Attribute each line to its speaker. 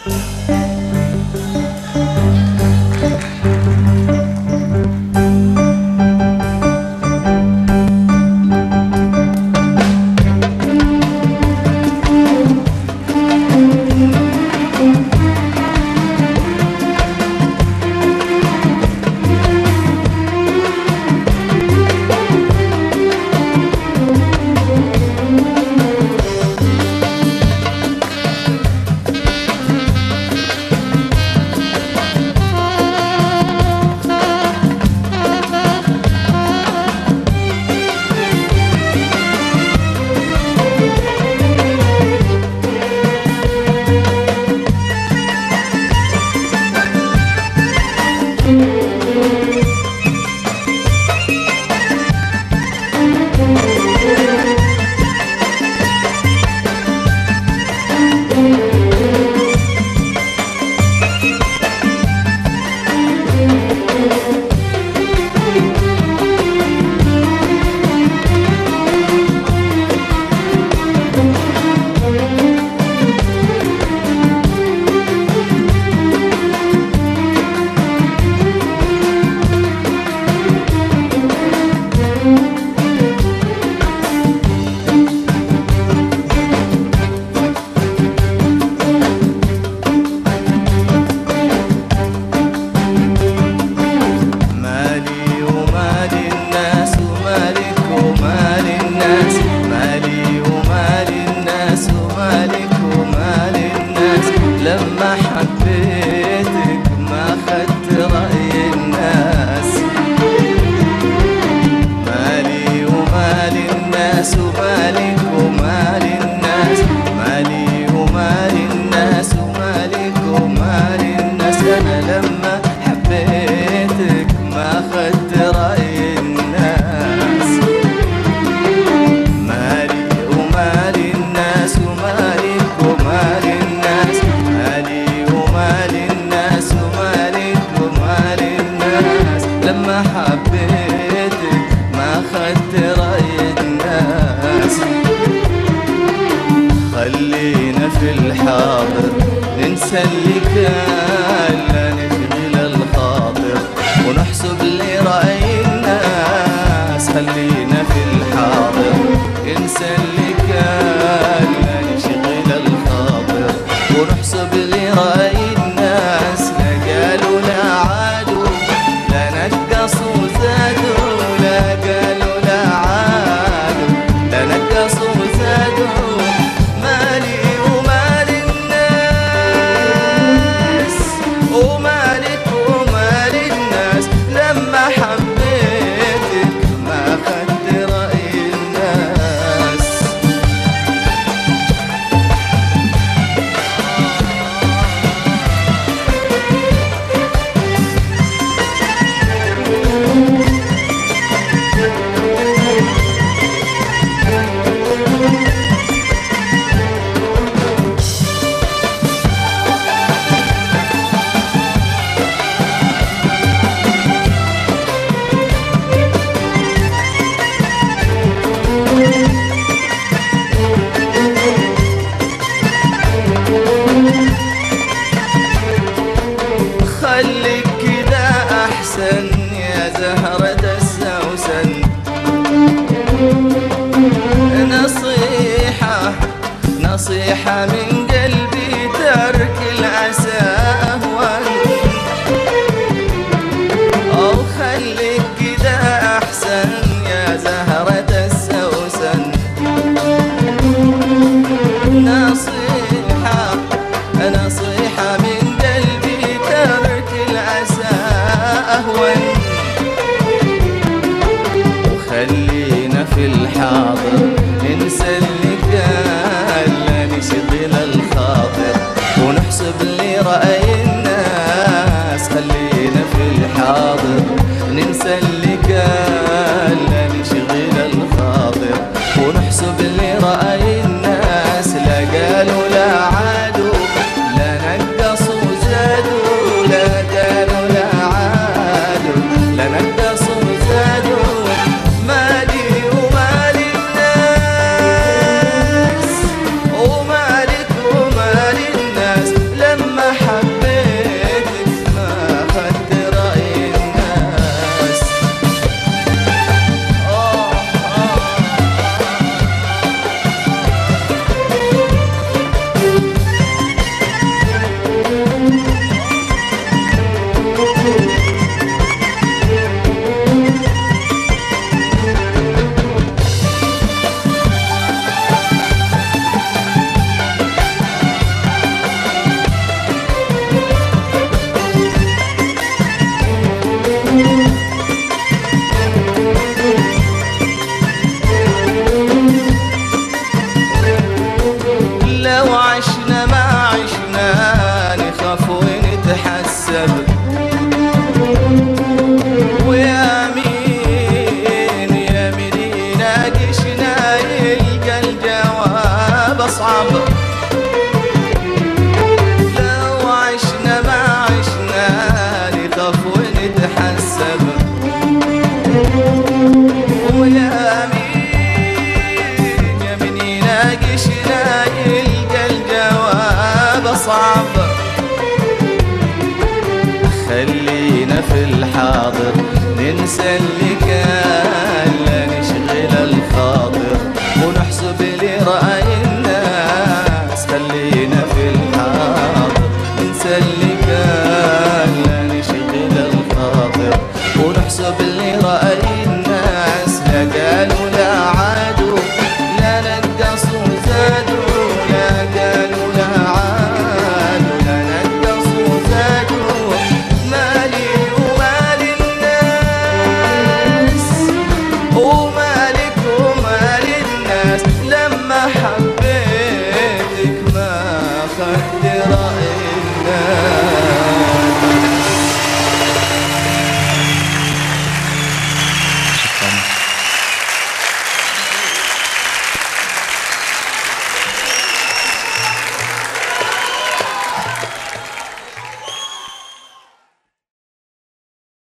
Speaker 1: لما حبيتك ما خدت رأي الناس. مالي ومال الناس ومالك ومال الناس، مالي ومال الناس ومالك ومال الناس. أنا لما حبيتك ما خدت رأي الناس. مالي ومال الناس ومالك ومال الناس، مالي ومال الناس ومالك ومال الناس. لما حبيتك ما خدت رأي الناس. خلينا في الحاضر ننسى اللي كان، لا نشغل الخاطر ونحسب لرأي الناس. خلينا في الحاضر ننسى اللي كان، لا نشغل الخاطر ونحسب لرأي الناس. لا قالوا لا عادوا، لا نقصوا زادوا، لا قالوا لا عادوا، لا نقصوا زادوا. مالي ومال الناس ومالك ومال الناس. لما حبيتك ما خدت رأي الناس. خليك كذا أحسن يا زهرة السوسن. نصيحة نصيحة من قلبي، ترك العسى أهون. أو خليك كذا أحسن يا زهرة السوسن. نصيحة نصيحة من قلبي، ترك العسى أهون. وخلينا في الحاضر ننسى اللي كان، لا نشغل الخاطر ونحسب لرأي الناس. خلينا في الحاضر ننسى اللي كان، لا نشغل الخاطر ونحسب لرأي الناس. لا قالوا لا عادوا، لا نقصوا زادوا، لا قالوا لا عادوا، لا نقصوا زادوا. مالي ومال الناس ومالك ومال الناس. لما صعب. خلينا في الحاضر ننسى اللي كان.